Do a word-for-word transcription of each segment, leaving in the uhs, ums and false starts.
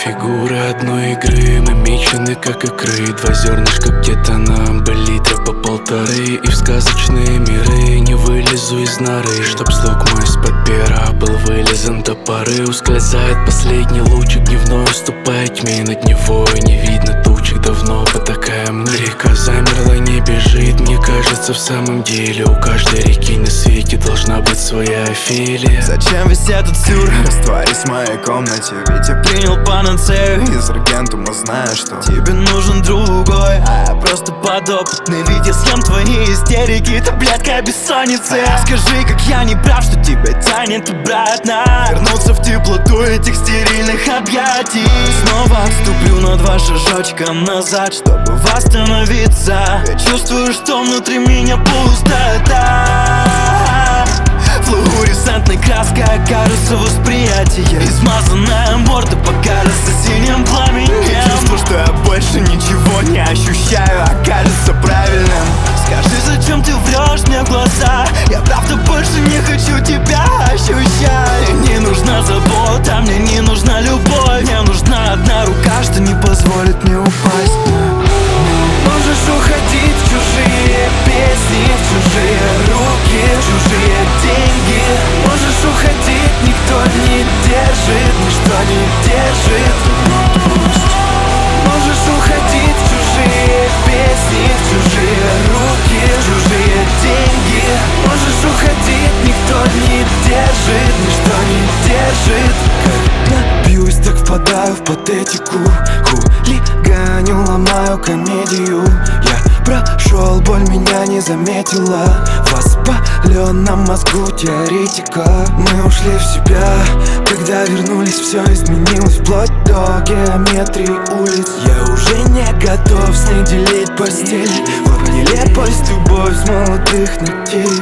фигуры одной игры, мы мечены как икры. Два зернышка где-то нам были, литра по полторы. И в сказочные миры не вылезу из норы, чтоб слуг мой из-под пера был вылезан до поры. Ускользает последний лучик дневной, уступая тьме. Над Невой не видно тучек, давно потакаем мы. Река замерла, не бежит, мне кажется, в самом деле у каждой реки на свете должна быть своя Офелия. Зачем весь этот сюр? Растворись в моей комнате, ведь я принял панацею из Аргентума, зная, что тебе нужен другой, а я просто подопытный, ведь я съем твои истерики, таблетка бессонницы. Скажи, как я не прав, что тебя тянет обратно, вернуться в теплоту этих стерильных объятий. Снова отступлю на два шажочка назад, чтобы восстановиться. Я чувствую, что внутри меня пустота. Флуоресцентной краской окажется восприятие, измазанная морда покажется синим пламенем. Чувство, что я больше ничего не ощущаю, окажется правильным. Скажи, зачем ты врешь мне в глаза? Я правда больше не хочу тебя ощущать. Мне не нужна забота, мне не нужна любовь, мне нужна одна рука, что не позволит мне упасть. Можешь уходить в чужие песни, в чужие руки, в чужие деньги. Можешь уходить, никто не держит, ничто не держит. Можешь уходить в чужие песни, в чужие руки, в чужие деньги. Можешь уходить, никто не держит, ничто не держит. Когда бьюсь, так впадаю в патетику, хулиганю, ломаю комедию. Я прошел, боль меня не заметила, в воспаленном мозгу теоретика. Мы ушли в себя, когда вернулись, все изменилось вплоть до геометрии улиц. Я уже не готов с ней делить постель, вот нелепость, любовь с молодых ногтей.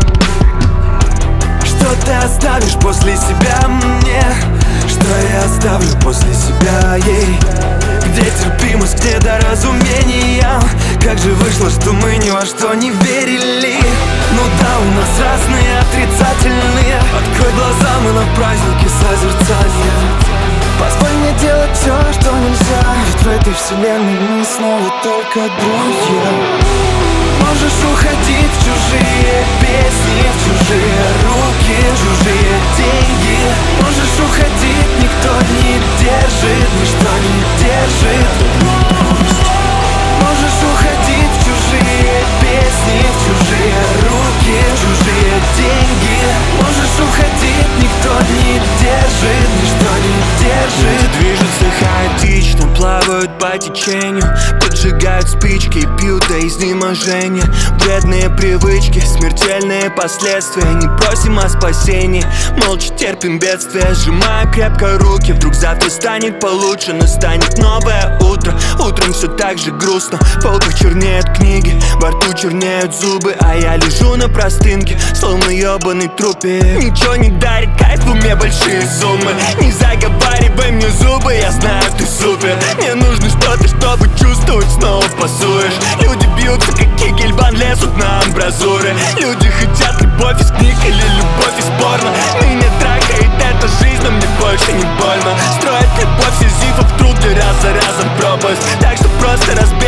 Что ты оставишь после себя мне? Что я оставлю после себя ей? Где терпимость, где доразумение? Как же вышло, что мы ни во что не верили? Ну да, у нас разные отрицательные. Открой глаза, мы на празднике созерцания. Позволь мне делать все, что нельзя, ведь в этой вселенной мы снова только друзья. Можешь уходить в чужие песни, в чужие руки, в чужие деньги. Можешь уходить, никто не держит, ничто не держит. Можешь уходить в чужие песни, в чужие руки, в чужие деньги. Можешь уходить, никто не держит, ничто не держит. Люди движутся хаотично, плавают по течению, поджигают спички, пьют до изнеможения. Вредные привычки, смертельные последствия. Не просим о спасении, молча терпим бедствия. Сжимая крепко руки, вдруг завтра станет получше. Настанет новое утро, утром все так же грустно. В полках чернеют книги, во рту чернеют зубы, а я лежу на простынке, словно ебаный трупик. Ничего не дарит кайф, в уме большие суммы. Не заговаривай мне зубы, я знаю, ты супер. Мне нужно что-то, чтобы чувствовать, снова пасуешь. Люди бьются, как Кегельбан, лезут на амбразуры. Люди хотят любовь из книг или любовь из порно. Меня трахает эта жизнь, но мне больше не больно. Строят любовь сизифов, труд для раз за разом пропасть. Так что просто разбей